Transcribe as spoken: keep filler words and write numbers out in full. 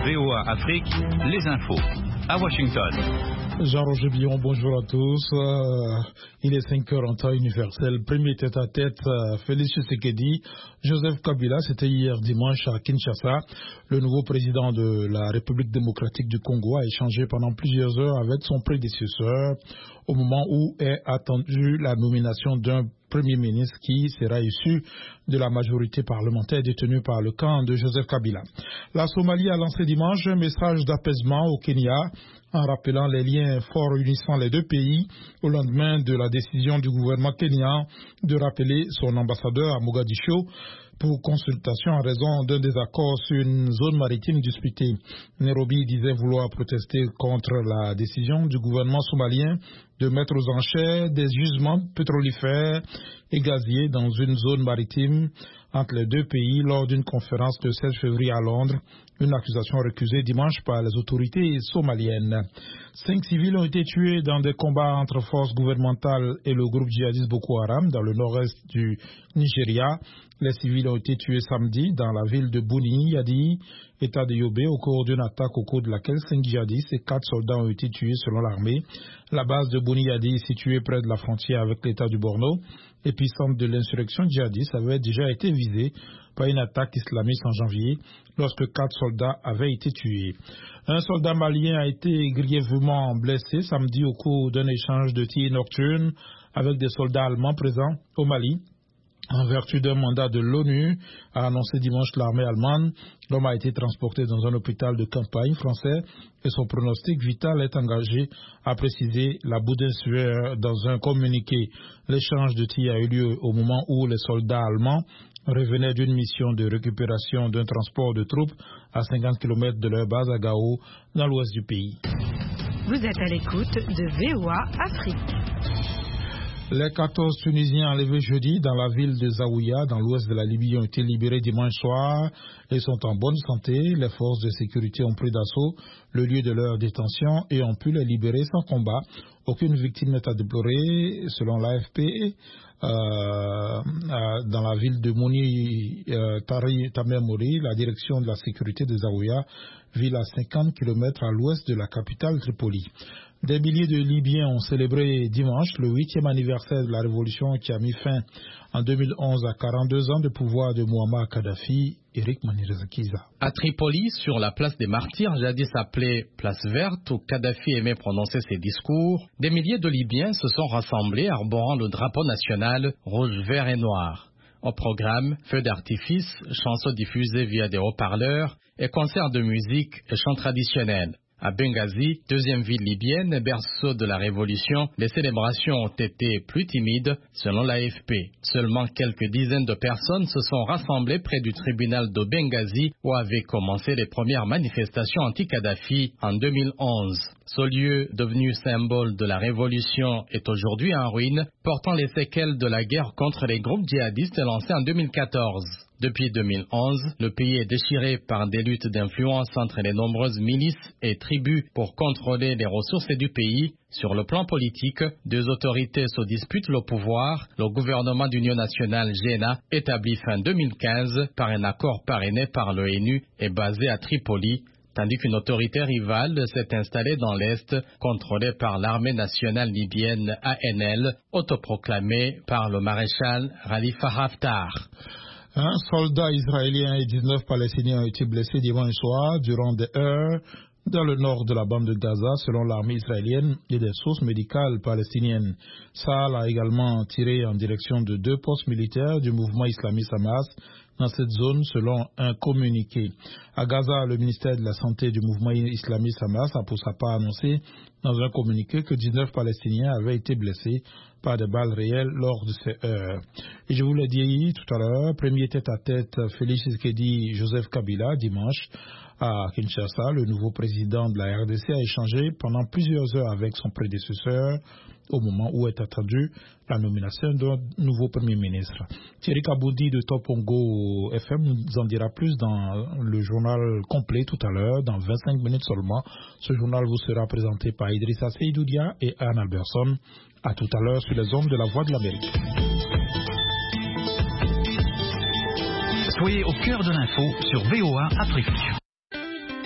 V O A Afrique, les infos. À Washington. Jean-Roger Billon, bonjour à tous. Euh, il est cinq heures en temps universel. Premier tête-à-tête, euh, Félix Tshisekedi, Joseph Kabila, c'était hier dimanche à Kinshasa. Le nouveau président de la République démocratique du Congo a échangé pendant plusieurs heures avec son prédécesseur au moment où est attendue la nomination d'un Premier ministre qui sera issu de la majorité parlementaire détenue par le camp de Joseph Kabila. La Somalie a lancé dimanche un message d'apaisement au Kenya en rappelant les liens forts unissant les deux pays au lendemain de la décision du gouvernement kenyan de rappeler son ambassadeur à Mogadiscio pour consultation en raison d'un désaccord sur une zone maritime disputée. Nairobi disait vouloir protester contre la décision du gouvernement somalien de mettre aux enchères des gisements pétrolifères et gaziers dans une zone maritime entre les deux pays lors d'une conférence le seize février à Londres, une accusation récusée dimanche par les autorités somaliennes. Cinq civils ont été tués dans des combats entre forces gouvernementales et le groupe djihadiste Boko Haram dans le nord-est du Nigeria. Les civils ont été tués samedi dans la ville de Buni Yadi, état de Yobe, au cours d'une attaque au cours de laquelle cinq djihadistes et quatre soldats ont été tués selon l'armée. La base de Buni Yadi, située près de la frontière avec l'état du Borno, épicentre de l'insurrection djihadiste, avait déjà été visée par une attaque islamiste en janvier, lorsque quatre soldats avaient été tués. Un soldat malien a été grièvement blessé samedi au cours d'un échange de tirs nocturnes avec des soldats allemands présents au Mali. En vertu d'un mandat de l'ONU, a annoncé dimanche l'armée allemande, l'homme a été transporté dans un hôpital de campagne français et son pronostic vital est engagé, a précisé la Bundeswehr dans un communiqué. L'échange de tirs a eu lieu au moment où les soldats allemands revenaient d'une mission de récupération d'un transport de troupes à cinquante kilomètres de leur base à Gao, dans l'ouest du pays. Vous êtes à l'écoute de V O A Afrique. Les quatorze Tunisiens enlevés jeudi dans la ville de Zaouïa, dans l'ouest de la Libye, ont été libérés dimanche soir et sont en bonne santé. Les forces de sécurité ont pris d'assaut le lieu de leur détention et ont pu les libérer sans combat. Aucune victime n'est à déplorer, selon l'A F P. Euh, euh, dans la ville de Mouni euh, Tari Tamer Mori, la direction de la sécurité de Zaouïa, ville à cinquante kilomètres à l'ouest de la capitale Tripoli. Des milliers de Libyens ont célébré dimanche le huitième anniversaire de la révolution qui a mis fin en deux mille onze à quarante-deux ans de pouvoir de Muammar Kadhafi. Eric Manirezakiza. À Tripoli, sur la place des Martyrs, jadis appelée place verte, où Kadhafi aimait prononcer ses discours, des milliers de Libyens se sont rassemblés arborant le drapeau national rouge, vert et noir. Au programme, feux d'artifice, chansons diffusées via des haut-parleurs et concerts de musique et chants traditionnels. À Benghazi, deuxième ville libyenne, berceau de la révolution, les célébrations ont été plus timides, selon l'A F P. Seulement quelques dizaines de personnes se sont rassemblées près du tribunal de Benghazi, où avaient commencé les premières manifestations anti-Kadhafi en deux mille onze. Ce lieu, devenu symbole de la révolution, est aujourd'hui en ruine, portant les séquelles de la guerre contre les groupes djihadistes lancée en deux mille quatorze. Depuis deux mille onze, le pays est déchiré par des luttes d'influence entre les nombreuses milices et tribus pour contrôler les ressources du pays. Sur le plan politique, deux autorités se disputent le pouvoir. Le gouvernement d'union nationale G N A, établi fin deux mille quinze par un accord parrainé par l'ONU, est basé à Tripoli, tandis qu'une autorité rivale s'est installée dans l'Est, contrôlée par l'armée nationale libyenne A N L, autoproclamée par le maréchal Khalifa Haftar. Un soldat israélien et dix-neuf Palestiniens ont été blessés dimanche soir durant des heures dans le nord de la bande de Gaza, selon l'armée israélienne et des sources médicales palestiniennes. Sahel a également tiré en direction de deux postes militaires du mouvement islamiste Hamas dans cette zone, selon un communiqué. À Gaza, le ministère de la Santé du mouvement islamiste Hamas a pour sa part annoncé dans un communiqué que dix-neuf Palestiniens avaient été blessés par des balles réelles lors de ces heures. Et je vous l'ai dit tout à l'heure, premier tête-à-tête Félix Tshisekedi Joseph Kabila dimanche à Kinshasa. Le nouveau président de la R D C a échangé pendant plusieurs heures avec son prédécesseur au moment où est attendue la nomination d'un nouveau Premier ministre. Thierry Kaboudi de Topongo F M nous en dira plus dans le journal complet tout à l'heure, dans vingt-cinq minutes seulement. Ce journal vous sera présenté par Idrissa Seydoudia et Anne Alberson. À tout à l'heure sur les ondes de la Voix de l'Amérique. Soyez au cœur de l'info sur V O A Afrique.